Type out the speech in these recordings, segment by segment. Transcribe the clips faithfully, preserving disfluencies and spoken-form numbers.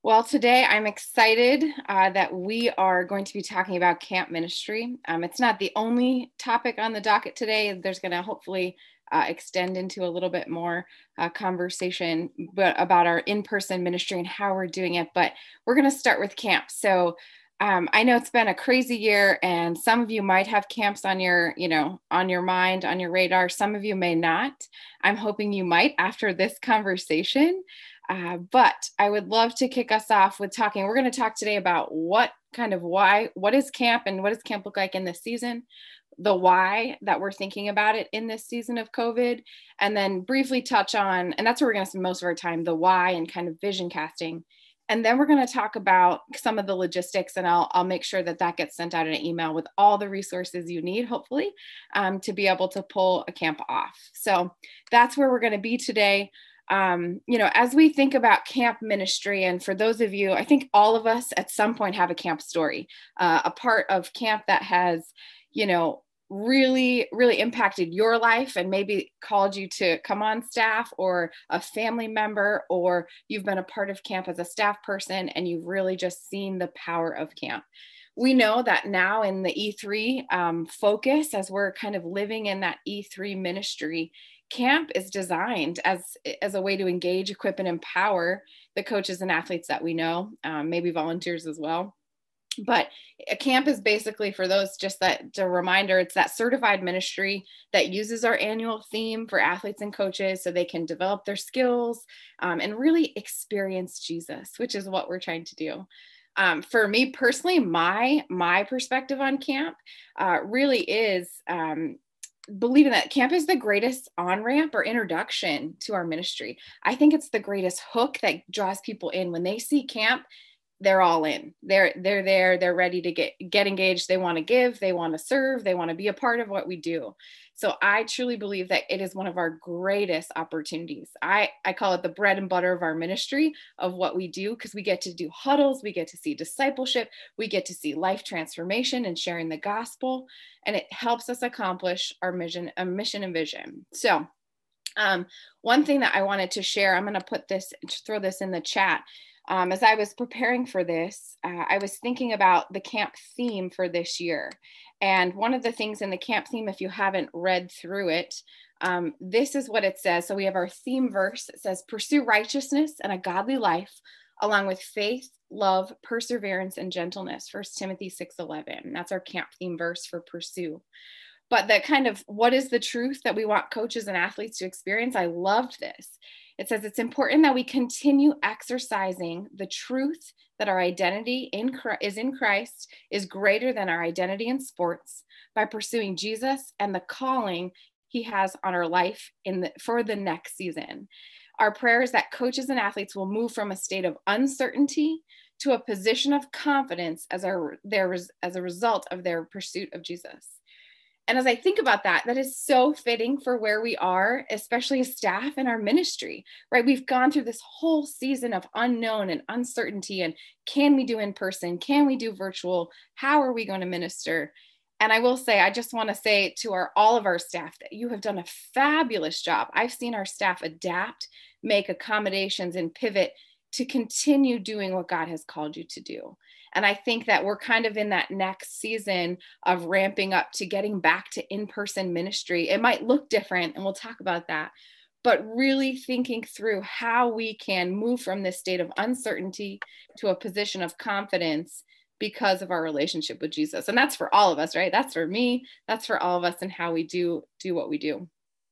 Well, today I'm excited uh, that we are going to be talking about camp ministry. Um, it's not the only topic on the docket today. There's going to hopefully uh, extend into a little bit more uh, conversation but about our in-person ministry and how we're doing it. But we're going to start with camp. So um, I know it's been a crazy year, and some of you might have camps on your, you know, on your mind, on your radar. Some of you may not. I'm hoping you might after this conversation. Uh, but I would love to kick us off with talking. We're going to talk today about what kind of why, what is camp and what does camp look like in this season, the why that we're thinking about it in this season of COVID, and then briefly touch on, and that's where we're going to spend most of our time, the why and kind of vision casting. And then we're going to talk about some of the logistics, and I'll, I'll make sure that that gets sent out in an email with all the resources you need, hopefully, um, to be able to pull a camp off. So that's where we're going to be today. Um, you know, as we think about camp ministry, and for those of you, I think all of us at some point have a camp story, uh, a part of camp that has, you know, really, really impacted your life and maybe called you to come on staff, or a family member, or you've been a part of camp as a staff person and you've really just seen the power of camp. We know that now in the E three um, focus, as we're kind of living in that E three ministry, camp is designed as, as a way to engage, equip, and empower the coaches and athletes that we know, um, maybe volunteers as well. But a camp is basically, for those, just that a reminder, it's that certified ministry that uses our annual theme for athletes and coaches so they can develop their skills um, and really experience Jesus, which is what we're trying to do. Um, for me personally, my my perspective on camp uh, really is um, believing that camp is the greatest on-ramp or introduction to our ministry. I think it's the greatest hook that draws people in. When they see camp, they're all in. They're they're there. They're ready to get get engaged. They want to give. They want to serve. They want to be a part of what we do. So I truly believe that it is one of our greatest opportunities. I, I call it the bread and butter of our ministry, of what we do, because we get to do huddles. We get to see discipleship. We get to see life transformation and sharing the gospel. And it helps us accomplish our mission, a mission and vision. So um, one thing that I wanted to share, I'm going to put this, throw this in the chat. Um, as I was preparing for this, uh, I was thinking about the camp theme for this year. And one of the things in the camp theme, if you haven't read through it, um, this is what it says. So we have our theme verse. It says, pursue righteousness and a godly life, along with faith, love, perseverance, and gentleness. First Timothy six eleven. That's our camp theme verse for pursue. But that kind of, what is the truth that we want coaches and athletes to experience? I loved this. It says it's important that we continue exercising the truth that our identity in Christ, is in Christ is greater than our identity in sports, by pursuing Jesus and the calling he has on our life in the, for the next season. Our prayer is that coaches and athletes will move from a state of uncertainty to a position of confidence as, our, their, as a result of their pursuit of Jesus. And as I think about that, that is so fitting for where we are, especially as staff in our ministry, right? We've gone through this whole season of unknown and uncertainty. And can we do in person? Can we do virtual? How are we going to minister? And I will say, I just want to say to our all of our staff that you have done a fabulous job. I've seen our staff adapt, make accommodations, and pivot to continue doing what God has called you to do. And I think that we're kind of in that next season of ramping up to getting back to in-person ministry. It might look different, and we'll talk about that, but really thinking through how we can move from this state of uncertainty to a position of confidence because of our relationship with Jesus. And that's for all of us, right? That's for me. That's for all of us, and how we do, do what we do.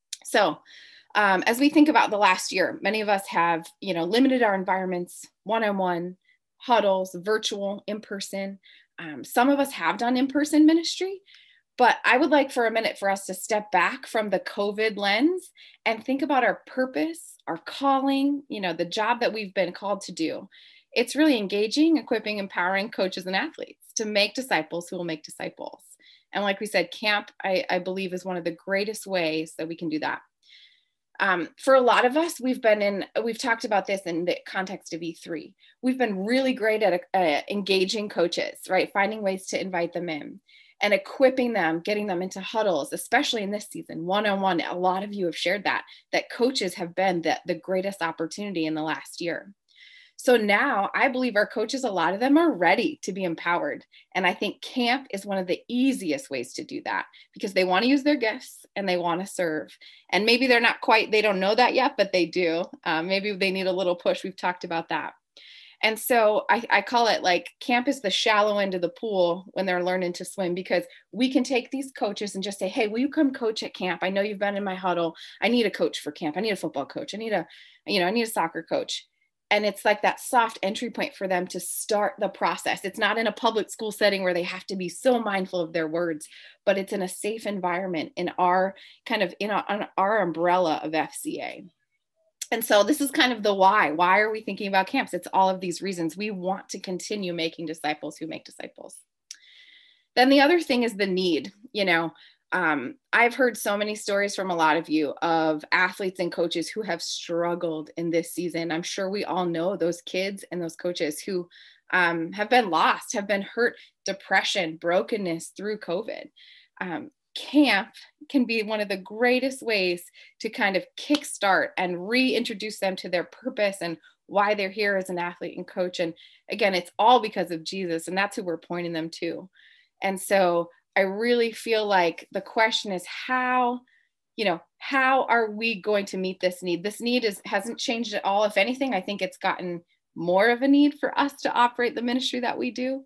So um, as we think about the last year, many of us have, you know, limited our environments, one-on-one, huddles, virtual, in-person. Um, some of us have done in-person ministry, but I would like for a minute for us to step back from the COVID lens and think about our purpose, our calling, you know, the job that we've been called to do. It's really engaging, equipping, empowering coaches and athletes to make disciples who will make disciples. And like we said, camp, I, I believe, is one of the greatest ways that we can do that. Um, for a lot of us, we've been in, we've talked about this in the context of E three. We've been really great at uh, engaging coaches, right? Finding ways to invite them in and equipping them, getting them into huddles, especially in this season, one-on-one. A lot of you have shared that, that coaches have been the, the greatest opportunity in the last year. So now I believe our coaches, a lot of them are ready to be empowered. And I think camp is one of the easiest ways to do that because they want to use their gifts and they want to serve. And maybe they're not quite, they don't know that yet, but they do. Um, maybe they need a little push. We've talked about that. And so I, I call it like camp is the shallow end of the pool when they're learning to swim, because we can take these coaches and just say, hey, will you come coach at camp? I know you've been in my huddle. I need a coach for camp. I need a football coach. I need a, you know, I need a soccer coach. And it's like that soft entry point for them to start the process. It's not in a public school setting where they have to be so mindful of their words, but it's in a safe environment in our kind of in our, our umbrella of F C A. And so this is kind of the why. Why are we thinking about camps? It's all of these reasons. We want to continue making disciples who make disciples. Then the other thing is the need. You know, um, I've heard so many stories from a lot of you of athletes and coaches who have struggled in this season. I'm sure we all know those kids and those coaches who um, have been lost, have been hurt, depression, brokenness through COVID. Um, camp can be one of the greatest ways to kind of kickstart and reintroduce them to their purpose and why they're here as an athlete and coach. And again, it's all because of Jesus, and that's who we're pointing them to. And so I really feel like the question is how, you know, how are we going to meet this need? This need is hasn't changed at all. If anything, I think it's gotten more of a need for us to operate the ministry that we do.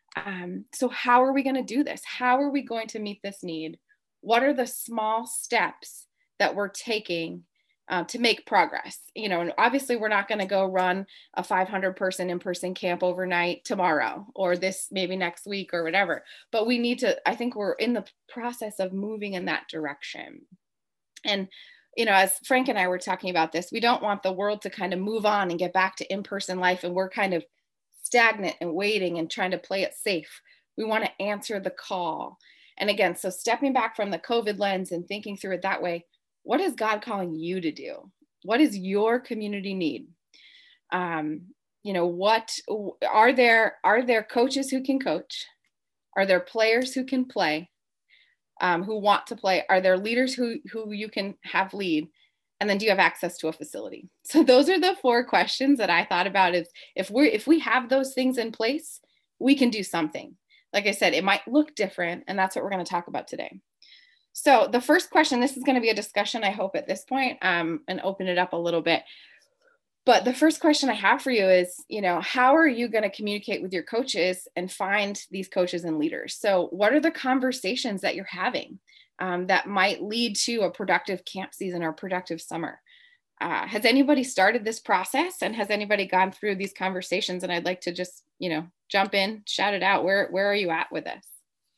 Um, so how are we going to do this? How are we going to meet this need? What are the small steps that we're taking uh, to make progress? You know, and obviously we're not going to go run a five hundred person in-person camp overnight tomorrow or this maybe next week or whatever, but we need to, I think we're in the process of moving in that direction. And, you know, as Frank and I were talking about this, we don't want the world to kind of move on and get back to in-person life and we're kind of stagnant and waiting and trying to play it safe. We want to answer the call. And again, so stepping back from the COVID lens and thinking through it that way, what is God calling you to do? What is your community need? Um, you know, what are there, are there coaches who can coach? Are there players who can play, um, who want to play? Are there leaders who, who you can have lead? And then do you have access to a facility? So those are the four questions that I thought about is if we're, if we have those things in place, we can do something. Like I said, it might look different, and that's what we're going to talk about today. So the first question, this is going to be a discussion, I hope, at this point, um, and open it up a little bit. But the first question I have for you is, you know, how are you going to communicate with your coaches and find these coaches and leaders? So what are the conversations that you're having um, that might lead to a productive camp season or productive summer? Uh, has anybody started this process, and has anybody gone through these conversations? And I'd like to just, you know, jump in, shout it out. Where, where are you at with this?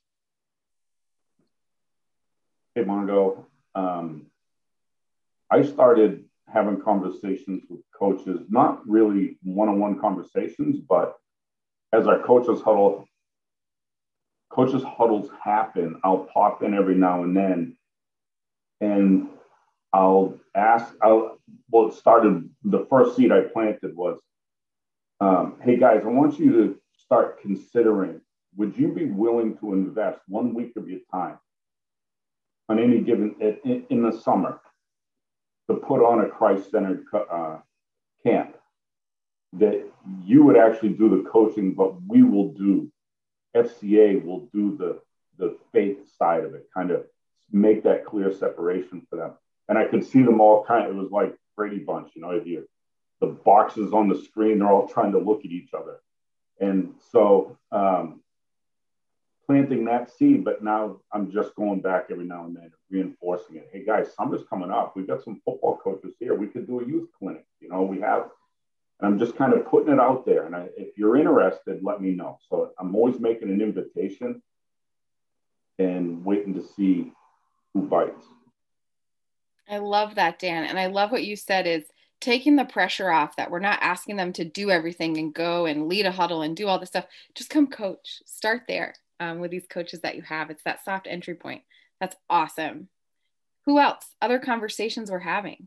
Hey, Margot. Um, I started having conversations with coaches, not really one-on-one conversations, but as our coaches huddle, coaches huddles happen, I'll pop in every now and then, and I'll ask, I'll, well, it started, the first seed I planted was, um, hey guys, I want you to start considering, would you be willing to invest one week of your time on any given, in, in the summer, to put on a Christ-centered uh, camp that you would actually do the coaching, but we will do, F C A will do the, the faith side of it, kind of make that clear separation for them. And I could see them all kind of, it was like Brady Bunch, you know, you, the boxes on the screen, they're all trying to look at each other. And so um, planting that seed, but now I'm just going back every now and then, reinforcing it. Hey guys, summer's coming up. We've got some football coaches here. We could do a youth clinic. You know, we have, and I'm just kind of putting it out there. And I, if you're interested, let me know. So I'm always making an invitation and waiting to see who bites. I love that, Dan. And I love what you said is taking the pressure off, that we're not asking them to do everything and go and lead a huddle and do all this stuff. Just come coach. Start there um, with these coaches that you have. It's that soft entry point. That's awesome. Who else? Other conversations we're having?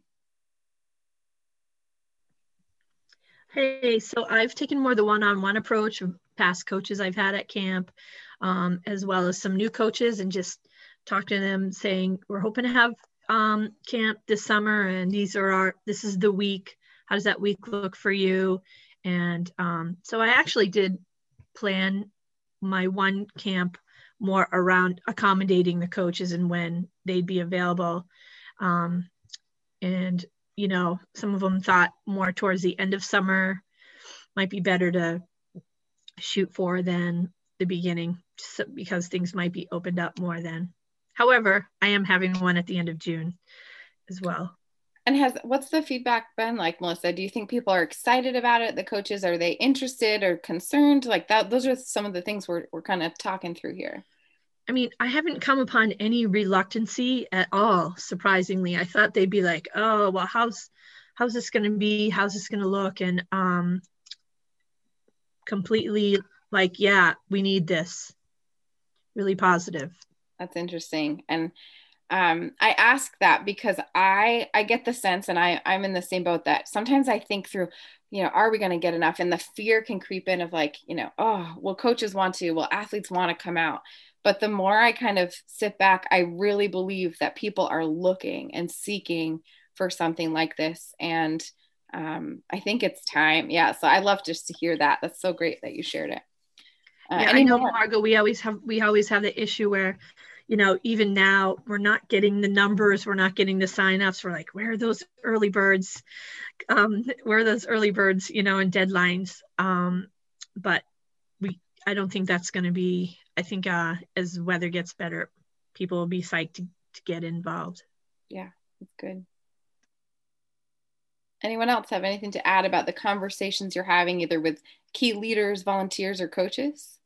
Hey, so I've taken more the one-on-one approach of past coaches I've had at camp, um, as well as some new coaches, and just talk to them saying, we're hoping to have um, camp this summer, and these are our, this is the week. How does that week look for you? And um, so I actually did plan my one camp more around accommodating the coaches and when they'd be available. Um, and, you know, some of them thought more towards the end of summer might be better to shoot for than the beginning, just because things might be opened up more then. However, I am having one at the end of June as well. And has what's the feedback been like, Melissa? Do you think people are excited about it? The coaches, are they interested or concerned? Like that, those are some of the things we're we're kind of talking through here. I mean, I haven't come upon any reluctancy at all, surprisingly. I thought they'd be like, oh, well, how's how's this going to be? How's this going to look? And um, completely like, yeah, we need this. Really positive. That's interesting. And um, I ask that because I I get the sense, and I, I'm in the same boat, that sometimes I think through, you know, are we going to get enough? And the fear can creep in of like, you know, oh, well, coaches want to, well, athletes want to come out. But the more I kind of sit back, I really believe that people are looking and seeking for something like this. And um, I think it's time. Yeah. So I love just to hear that. That's so great that you shared it. Uh, yeah, I know, Margo, we always have, we always have the issue where, you know, even now we're not getting the numbers, we're not getting the signups. We're like, where are those early birds? Um, where are those early birds, you know, and deadlines? Um, but we, I don't think that's going to be, I think uh, as weather gets better, people will be psyched to, to get involved. Yeah, that's good. Anyone else have anything to add about the conversations you're having either with key leaders, volunteers, or coaches?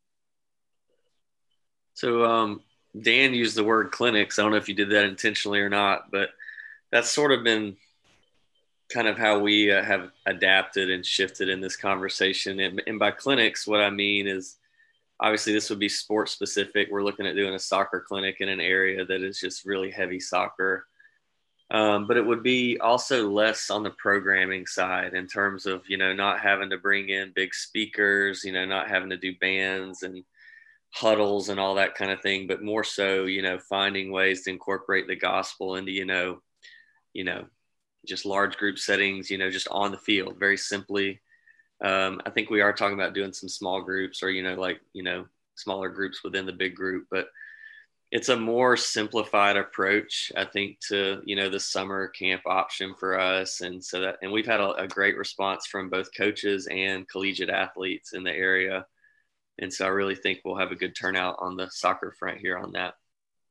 So um, Dan used the word clinics. I don't know if you did that intentionally or not, but that's sort of been kind of how we uh, have adapted and shifted in this conversation. And, and by clinics, what I mean is, obviously this would be sports specific. We're looking at doing a soccer clinic in an area that is just really heavy soccer. Um, but it would be also less on the programming side in terms of, you know, not having to bring in big speakers, you know, not having to do bands and huddles and all that kind of thing, but more so, you know, finding ways to incorporate the gospel into, you know, you know, just large group settings, you know, just on the field, very simply. Um, I think we are talking about doing some small groups or, you know, like, you know, smaller groups within the big group, but it's a more simplified approach, I think, to, you know, the summer camp option for us. And so that, and we've had a, a great response from both coaches and collegiate athletes in the area. And so I really think we'll have a good turnout on the soccer front here on that.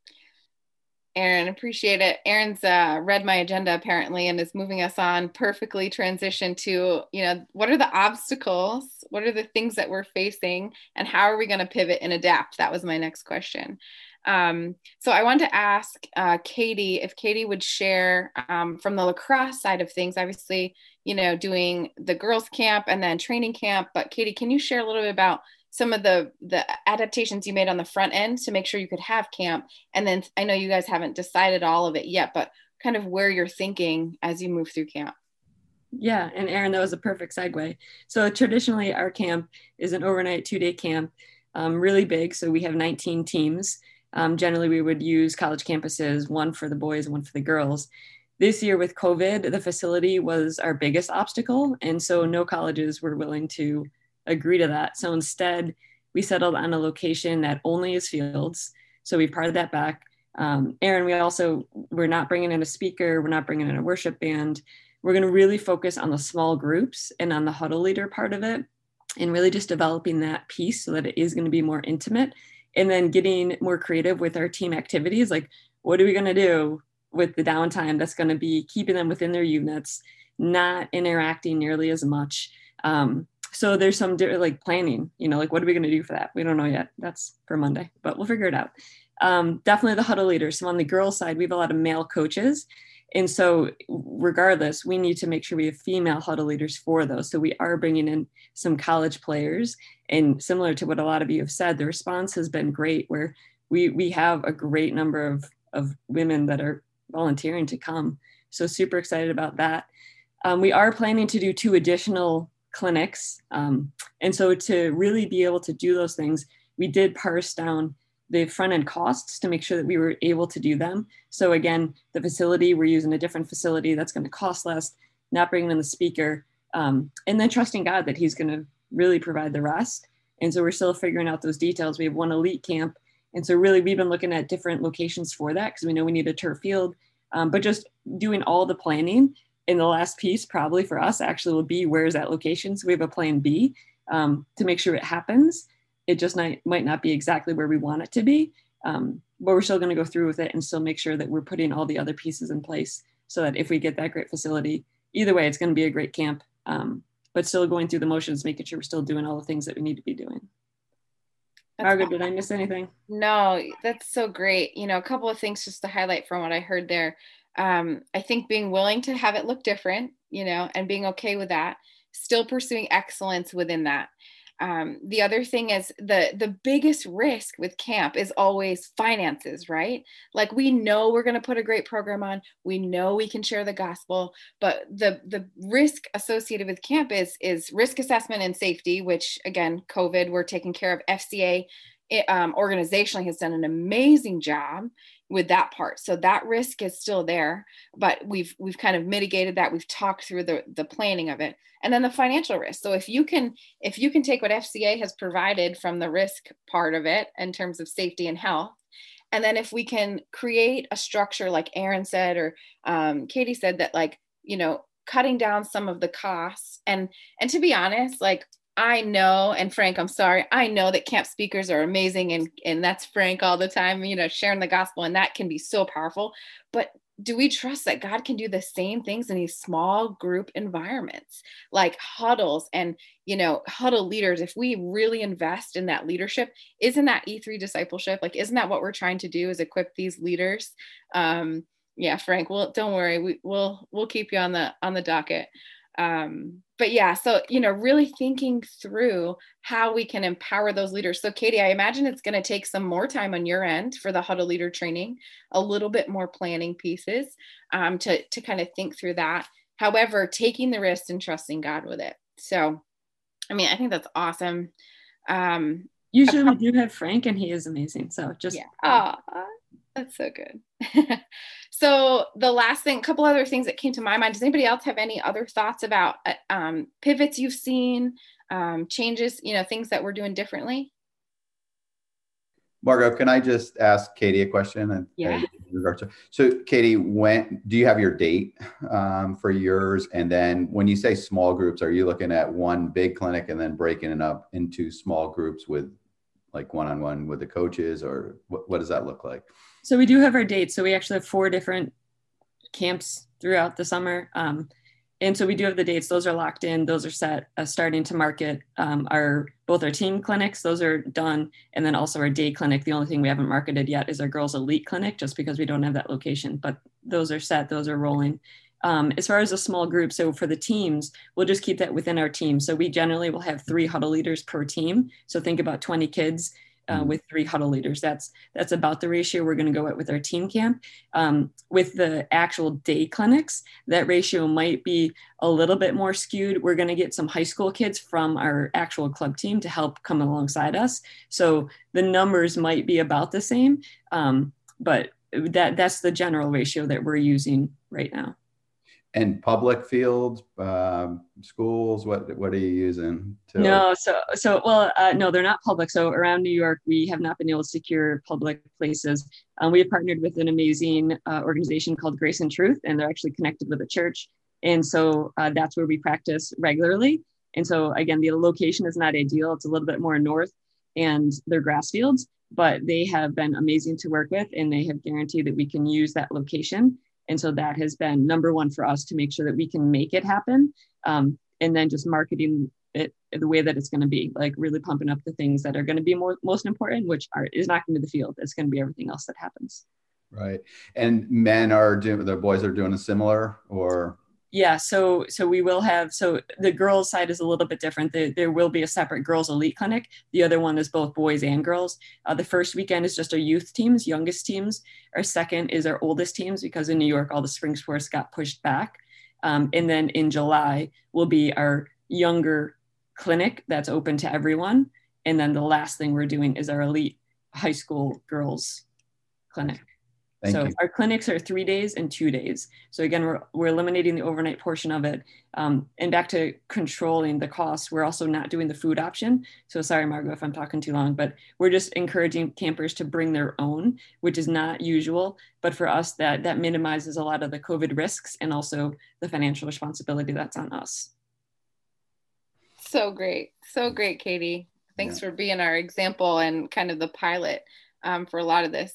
Aaron, appreciate it. Aaron's uh, read my agenda apparently and is moving us on perfectly transition to, you know, what are the obstacles? What are the things that we're facing and how are we going to pivot and adapt? That was my next question. Um, so I wanted to ask uh, Katie, if Katie would share um, from the lacrosse side of things, obviously, you know, doing the girls camp and then training camp, but Katie, can you share a little bit about some of the, the adaptations you made on the front end to make sure you could have camp? And then I know you guys haven't decided all of it yet, but kind of where you're thinking as you move through camp. Yeah. And Aaron, that was a perfect segue. So traditionally our camp is an overnight two day camp, um, really big. So we have nineteen teams. Um, generally we would use college campuses, one for the boys and one for the girls. This year with COVID, the facility was our biggest obstacle. And so no colleges were willing to agree to that. So instead, we settled on a location that only is fields. So we've parted that back. Um, Aaron, we also, we're not bringing in a speaker. We're not bringing in a worship band. We're going to really focus on the small groups and on the huddle leader part of it and really just developing that piece so that it is going to be more intimate. And then getting more creative with our team activities. Like, what are we going to do with the downtime that's going to be keeping them within their units, not interacting nearly as much? Um, so there's some like planning, you know, like what are we going to do for that? We don't know yet. That's for Monday, but we'll figure it out. Um, definitely the huddle leaders. So on the girls' side, we have a lot of male coaches. And so regardless, we need to make sure we have female huddle leaders for those. So we are bringing in some college players. And similar to what a lot of you have said, the response has been great, where we we have a great number of, of women that are volunteering to come. So super excited about that. Um, we are planning to do two additional clinics. Um, and so to really be able to do those things, we did parse down the front end costs to make sure that we were able to do them. So again, the facility, we're using a different facility that's going to cost less, not bringing in the speaker. Um, and then trusting God that he's going to really provide the rest. And so we're still figuring out those details. We have one elite camp. And so really we've been looking at different locations for that because we know we need a turf field, um, but just doing all the planning. And the last piece probably for us actually will be where's that location. So we have a plan B um, to make sure it happens. It just not, might not be exactly where we want it to be, um, but we're still going to go through with it and still make sure that we're putting all the other pieces in place so that if we get that great facility, either way, it's going to be a great camp, um, but still going through the motions, making sure we're still doing all the things that we need to be doing. Margaret, did I miss anything? No, that's so great. You know, a couple of things just to highlight from what I heard there. Um, I think being willing to have it look different, you know, and being okay with that, still pursuing excellence within that. Um, the other thing is the the biggest risk with camp is always finances, right? Like we know we're going to put a great program on, we know we can share the gospel, but the the risk associated with camp is is risk assessment and safety, which again, COVID, we're taking care of. F C A it, um, organizationally has done an amazing job with that part. So that risk is still there, but we've we've kind of mitigated that. We've talked through the the planning of it. And then the financial risk. So if you can if you can take what F C A has provided from the risk part of it in terms of safety and health, and then if we can create a structure like Aaron said, or um, Katie said, that like, you know, cutting down some of the costs. And and to be honest, like I know, and Frank, I'm sorry, I know that camp speakers are amazing, and and that's Frank all the time, you know, sharing the gospel, and that can be so powerful. But do we trust that God can do the same things in these small group environments, like huddles and, you know, huddle leaders? If we really invest in that leadership, isn't that E three discipleship? Like, isn't that what we're trying to do, is equip these leaders? Um, yeah, Frank, well, don't worry, we, we'll we'll keep you on the on the docket. Um, but yeah, so, you know, really thinking through how we can empower those leaders. So Katie, I imagine it's going to take some more time on your end for the huddle leader training, a little bit more planning pieces, um, to, to kind of think through that. However, taking the risk and trusting God with it. So, I mean, I think that's awesome. Um, Usually we do have Frank, and he is amazing. So just, yeah. Oh, that's so good. So the last thing, a couple other things that came to my mind. Does anybody else have any other thoughts about uh, um, pivots you've seen, um, changes, you know, things that we're doing differently? Margo, can I just ask Katie a question? And, yeah. in regards to, so Katie, when do you have your date um, for yours? And then when you say small groups, are you looking at one big clinic and then breaking it up into small groups with like one-on-one with the coaches, or what, what does that look like? So we do have our dates. So we actually have four different camps throughout the summer. Um, and so we do have the dates. Those are locked in. Those are set, uh, starting to market. Um, our both our team clinics, those are done. And then also our day clinic. The only thing we haven't marketed yet is our girls elite clinic, just because we don't have that location, but those are set, those are rolling. Um, as far as a small group, so for the teams, we'll just keep that within our team. So we generally will have three huddle leaders per team. So think about twenty kids uh, with three huddle leaders. That's that's about the ratio we're going to go at with our team camp. Um, with the actual day clinics, that ratio might be a little bit more skewed. We're going to get some high school kids from our actual club team to help come alongside us. So the numbers might be about the same, um, but that that's the general ratio that we're using right now. And public fields, um, schools, what what are you using? To... No, so so well, uh, no, they're not public. So around New York, we have not been able to secure public places. Um, we have partnered with an amazing uh, organization called Grace and Truth, and they're actually connected with a church. And so uh, that's where we practice regularly. And so again, the location is not ideal. It's a little bit more north, and they're grass fields, but they have been amazing to work with, and they have guaranteed that we can use that location. And so that has been number one for us to make sure that we can make it happen. Um, and then just marketing it the way that it's going to be, like really pumping up the things that are going to be more, most important, which are, is not going to be the field. It's going to be everything else that happens. Right. And men are doing, the boys are doing a similar, or? Yeah. So, so we will have, so the girls side is a little bit different. There, there will be a separate girls elite clinic. The other one is both boys and girls. Uh, the first weekend is just our youth teams, youngest teams. Our second is our oldest teams, because in New York, all the spring sports got pushed back. Um, and then in July will be our younger clinic that's open to everyone. And then the last thing we're doing is our elite high school girls clinic. Thank so you. our clinics are three days and two days. So again, we're, we're eliminating the overnight portion of it. Um, and back to controlling the cost, we're also not doing the food option. So sorry, Margot, if I'm talking too long, but we're just encouraging campers to bring their own, which is not usual. But for us, that, that minimizes a lot of the COVID risks and also the financial responsibility that's on us. So great. So great, Katie. Thanks yeah. for being our example and kind of the pilot um, for a lot of this.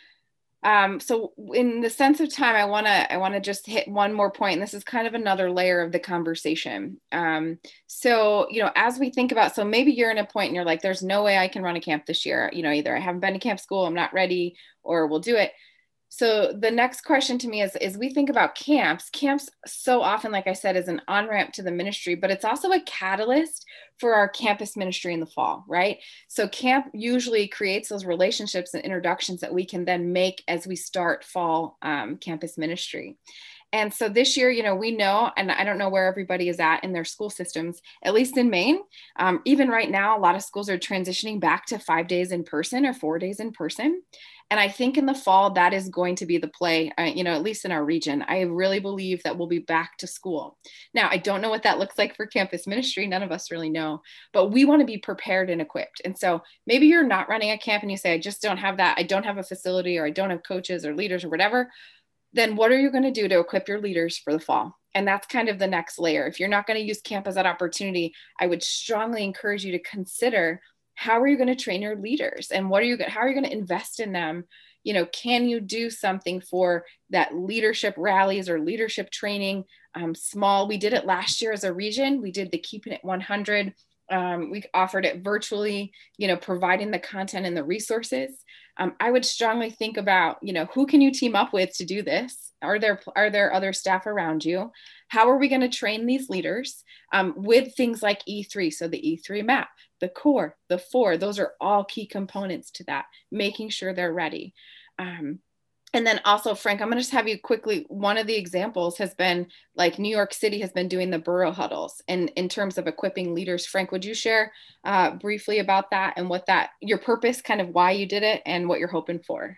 Um, so in the sense of time, I want to I want to just hit one more point, and this is kind of another layer of the conversation. Um, so, you know, as we think about, so maybe you're in a point and you're like, there's no way I can run a camp this year. You know, either I haven't been to camp school, I'm not ready, or we'll do it. So the next question to me is, is we think about camps, camps so often, like I said, is an on-ramp to the ministry, but it's also a catalyst for our campus ministry in the fall, right? So camp usually creates those relationships and introductions that we can then make as we start fall um, campus ministry. And so this year, you know, we know, and I don't know where everybody is at in their school systems, at least in Maine, um, even right now, a lot of schools are transitioning back to five days in person or four days in person. And I think in the fall, that is going to be the play, uh, you know, at least in our region. I really believe that we'll be back to school. Now, I don't know what that looks like for campus ministry. None of us really know, but we want to be prepared and equipped. And so maybe you're not running a camp and you say, I just don't have that. I don't have a facility, or I don't have coaches or leaders or whatever. Then what are you going to do to equip your leaders for the fall? And that's kind of the next layer. If you're not going to use camp as that opportunity, I would strongly encourage you to consider, how are you going to train your leaders, and what are you, how are you going to invest in them? You know, can you do something for that leadership rallies or leadership training? Um, small, we did it last year as a region. We did the Keeping It one hundred. Um, we offered it virtually, you know, providing the content and the resources. Um, I would strongly think about, you know, who can you team up with to do this? Are there, are there other staff around you? How are we going to train these leaders um, with things like E three? So the E three map, the core, the four, those are all key components to that, making sure they're ready. Um, And then also, Frank, I'm going to just have you quickly, one of the examples has been like New York City has been doing the borough huddles in, in terms of equipping leaders. Frank, would you share uh, briefly about that and what that, your purpose, kind of why you did it and what you're hoping for?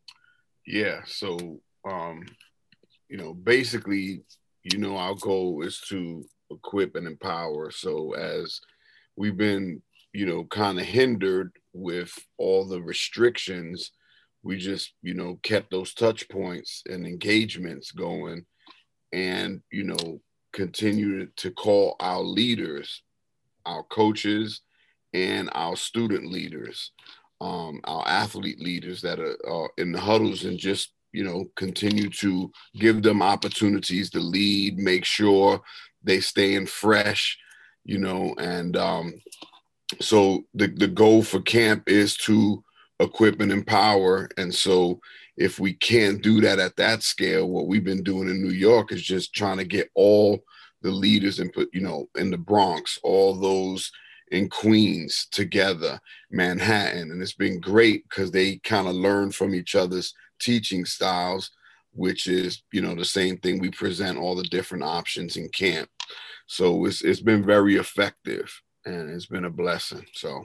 Yeah, so, um, you know, basically, you know, our goal is to equip and empower. So as we've been, you know, kind of hindered with all the restrictions, we just, you know, kept those touch points and engagements going, and, you know, continue to call our leaders, our coaches, and our student leaders, um, our athlete leaders that are, are in the huddles, and just, you know, continue to give them opportunities to lead, make sure they staying fresh, you know, and um, so the, the goal for camp is to equip and empower. And so if we can't do that at that scale, what we've been doing in New York is just trying to get all the leaders and put, you know, in the Bronx, all those in Queens together, Manhattan. And it's been great because they kind of learn from each other's teaching styles, which is, you know, the same thing. We present all the different options in camp. So it's it's been very effective, and it's been a blessing. So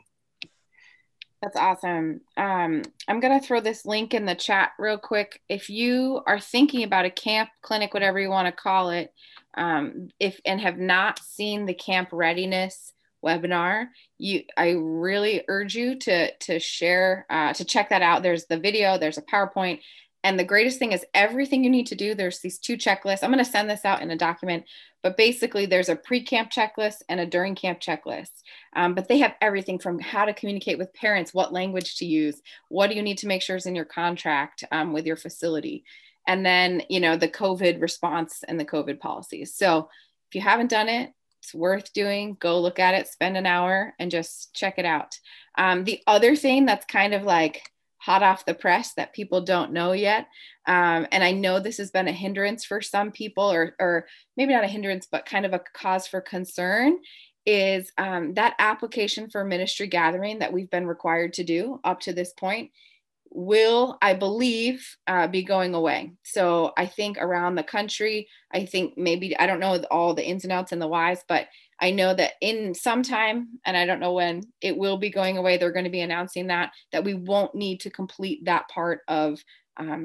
that's awesome. Um, I'm going to throw this link in the chat real quick. If you are thinking about a camp, clinic, whatever you want to call it, um, if and have not seen the camp readiness webinar, you, I really urge you to, to share, uh, to check that out. There's the video, there's a PowerPoint. And the greatest thing is everything you need to do. There's these two checklists. I'm going to send this out in a document, but basically there's a pre-camp checklist and a during camp checklist. Um, but they have everything from how to communicate with parents, what language to use, what do you need to make sure is in your contract um, with your facility. And then, you know, the COVID response and the COVID policies. So if you haven't done it, it's worth doing. Go look at it, spend an hour and just check it out. Um, the other thing that's kind of like hot off the press that people don't know yet. Um, and I know this has been a hindrance for some people, or, or maybe not a hindrance, but kind of a cause for concern, is um, that application for ministry gathering that we've been required to do up to this point will, I believe, uh, be going away. So I think around the country, I think maybe, I don't know all the ins and outs and the whys, but I know that in some time, and I don't know when, it will be going away. They're going to be announcing that, that we won't need to complete that part of, um,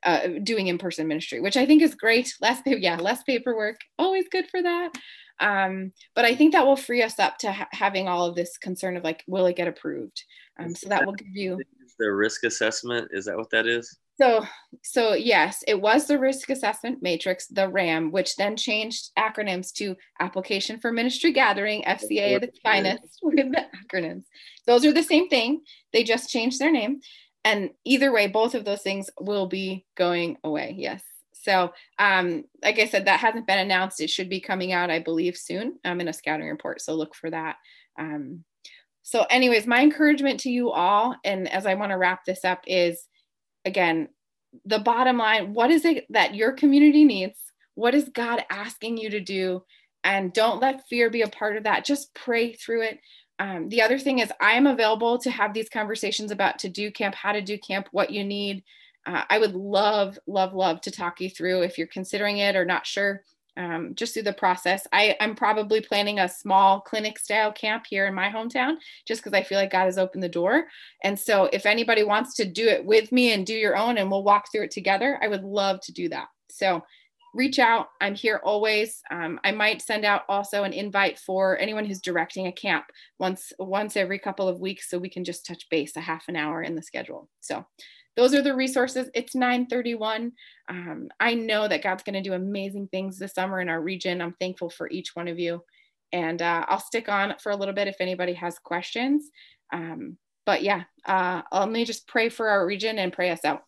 uh, doing in-person ministry, which I think is great. Less, yeah, less paperwork, always good for that. Um, but I think that will free us up to ha- having all of this concern of like, will it get approved? Um, so that will give you the risk assessment. Is that what that is? So, so yes, it was the risk assessment matrix, the RAM, which then changed acronyms to Application for Ministry Gathering, F C A at its finest with the acronyms. Those are the same thing. They just changed their name. And either way, both of those things will be going away. Yes. So, um, like I said, that hasn't been announced. It should be coming out, I believe, soon um, in a scouting report. So look for that. Um, so anyways, my encouragement to you all, and as I want to wrap this up, is, again, the bottom line, what is it that your community needs? What is God asking you to do? And don't let fear be a part of that. Just pray through it. Um, the other thing is I am available to have these conversations about to do camp, how to do camp, what you need. Uh, I would love, love, love to talk you through if you're considering it or not sure, um, just through the process. I, I'm probably planning a small clinic style camp here in my hometown, just because I feel like God has opened the door. And so if anybody wants to do it with me and do your own and we'll walk through it together, I would love to do that. So reach out. I'm here always. Um, I might send out also an invite for anyone who's directing a camp once, once every couple of weeks, so we can just touch base a half an hour in the schedule. So those are the resources. It's nine thirty-one. Um, I know that God's going to do amazing things this summer in our region. I'm thankful for each one of you. And uh, I'll stick on for a little bit if anybody has questions. Um, but yeah, uh, let me just pray for our region and pray us out.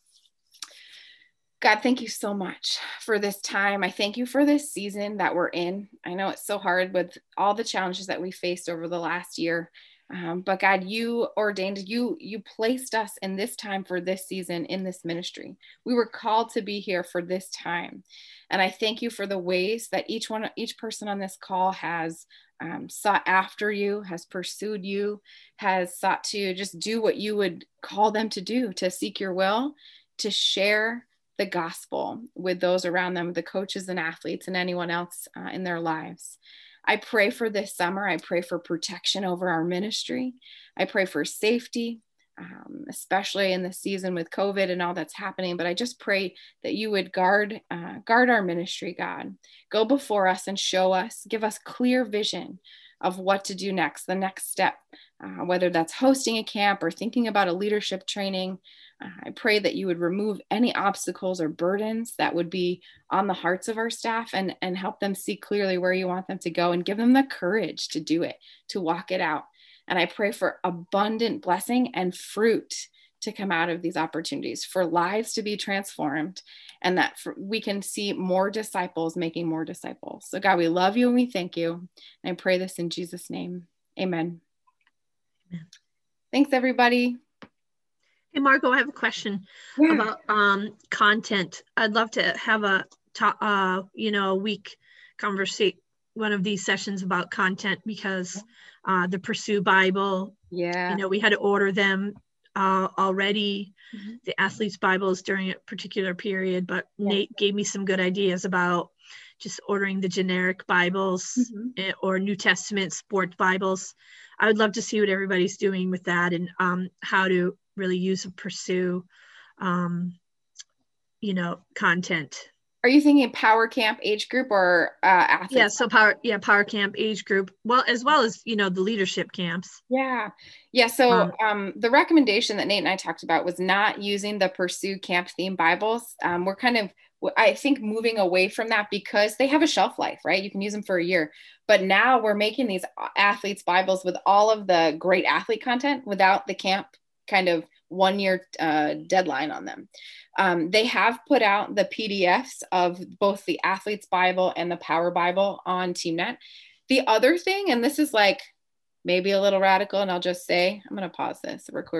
God, thank you so much for this time. I thank you for this season that we're in. I know it's so hard with all the challenges that we faced over the last year. Um, but God, you ordained, you, you placed us in this time for this season in this ministry. We were called to be here for this time. And I thank you for the ways that each one, each person on this call has um, sought after you, has pursued you, has sought to just do what you would call them to do, to seek your will, to share the gospel with those around them, the coaches and athletes and anyone else uh, in their lives. I pray for this summer. I pray for protection over our ministry. I pray for safety, um, especially in the season with COVID and all that's happening. But I just pray that you would guard, uh, guard our ministry, God. Go before us and show us, give us clear vision of what to do next, the next step, uh, whether that's hosting a camp or thinking about a leadership training. Uh, I pray that you would remove any obstacles or burdens that would be on the hearts of our staff and, and help them see clearly where you want them to go and give them the courage to do it, to walk it out. And I pray for abundant blessing and fruit to come out of these opportunities, for lives to be transformed, and that for, we can see more disciples making more disciples. So God, we love you and we thank you. And I pray this in Jesus' name. Amen. Amen. Thanks, everybody. Hey, Margot, I have a question yeah. about um, content. I'd love to have a, ta- uh, you know, a week conversation, one of these sessions about content, because uh, the Pursue Bible, yeah, you know, we had to order them uh, already, mm-hmm. the Athletes Bibles during a particular period, but yeah. Nate gave me some good ideas about just ordering the generic Bibles mm-hmm. or New Testament sport Bibles. I would love to see what everybody's doing with that, and um, how to really use and pursue, um, you know, content. Are you thinking Power Camp age group or uh, athletes? Yeah, so Power, yeah, Power Camp age group, well, as well as, you know, the leadership camps. Yeah. Yeah. So Um, um, the recommendation that Nate and I talked about was not using the Pursue Camp theme Bibles. Um, we're kind of, I think, moving away from that because they have a shelf life, right? You can use them for a year. But now we're making these athletes Bibles with all of the great athlete content without the camp kind of one year uh, deadline on them. Um, they have put out the P D Fs of both the Athletes Bible and the Power Bible on TeamNet. The other thing, and this is like maybe a little radical, and I'll just say, I'm going to pause this record.